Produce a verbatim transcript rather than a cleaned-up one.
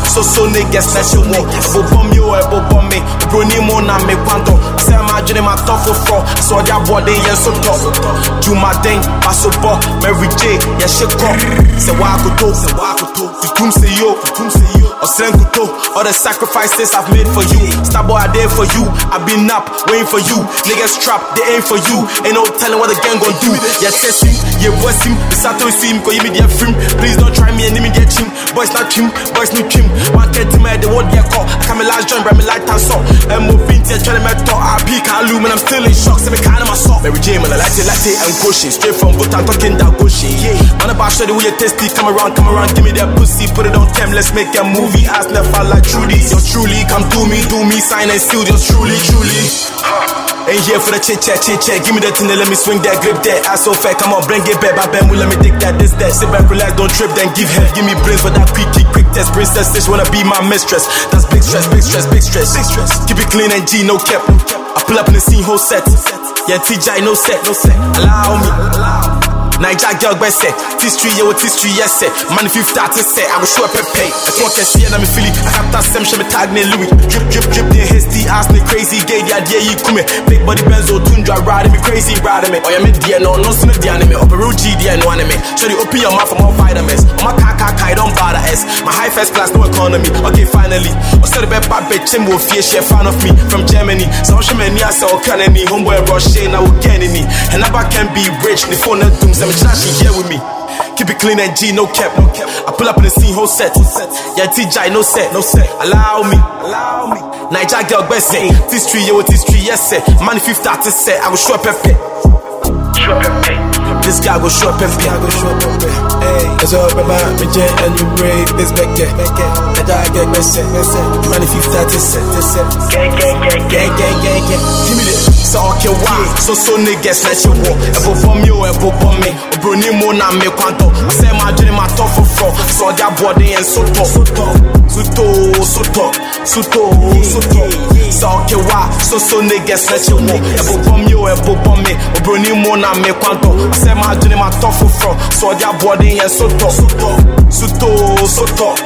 so so niggas let you walk. Ebo bomb you, ebo bomb me. Brony mo na me kwanto. Say imagine my top for four. So their body yes so top. Do my thing, paso bo, Mary J, yeah shit go. Say why I could talk, say why I could talk. You come say yo, you come say yo. Or send kuto, all the sacrifices I've made for you. Star boy I did for you. I've been up, waiting for you. Niggas trapped, they ain't for you. Ain't no telling what the gang gon' do. Yeah, test him, yeah, voice him. The Sato see him, cause you media film. Please don't try me and me get him. Boys not him, boys no him. One get him, they won't get caught. I come last joint, but me light and saw. I'm moving to trying to make talk. I peek, I loom, and I'm still in shock. So me kind of my soul. Mary J, man, I like it, like it, and Goshen. Straight from Bhutan, talking that Goshen. Yeah, man, about show the way you tasty. Come around, come around, give me that pussy. Put it on cam, let's make a movie. Ask never like Trudy. Yours truly, come do me, do me, sign and seal. Yours truly, truly. Ain't here for the chit chat, chit chat. Give me the thing, let me swing that grip that. Ass so fat, come on, bring it back. My bamboo, let me take that, this, that. Sit back, relax, don't trip, then give head. Give me brains for that quick kick, quick test. Princess, she wanna be my mistress. That's big stress, big stress, big stress, big stress. Keep it clean and G, no cap. I pull up in the scene, whole set. Yeah, T J, no set, no set. Allow me, allow me. Niger girl, best set. T-Street, yeah, what T-Street, yes, set. Man, if you've started set, I will show up and pay. I talk and see, and I'm feeling. I have that same shit, tag me Louis. Drip, drip, drip, then hasty, ass me crazy. Gay, yeah, yeah, you come. Big body benzo, tundra, riding me crazy, riding me. Oh, yeah, me, dear, no, no, son of the anime. Upper road G, dear, no anime. So you open your mouth for more vitamins. On my car, car, car, don't bother S. My high first class, no economy. Okay, finally. I said, the bad bitch, him will fear, she a fan of me from Germany. So I'm sure many I saw, can any homeboy rush, I will get any. And I can be rich, the phone and doom, some she here with me. Keep it clean and G, no cap, no cap. I pull up in the scene, whole set. Yeah, T J, no set, no set. Allow me, allow me. Niger girl, best set. T-Street, yeah, what T-Street, yes, set. Man, if you've started set, I will show up and pay. Show up and pay. This guy go show up and pay. I go show up and pay. Hey, it's all about me, J, and you break this back, yeah. Niger girl, best set. Man, if you've started set, set. Gang, gang, gang, gang, gang, gang, gang. Give me this. So okay, why? So so niggas let you walk. Ebo bomb you, ebo bomb me. Brony mo na me kwanto. I say my dream, my top for four. So their body and so top, so top, so top, so top, so top, so top. So okay, why? So so niggas let you walk. Ebo bomb you, ebo bomb me. Brony mo na me kwanto. I say my dream, my top for four. So their body and so top, so top, so top, so top.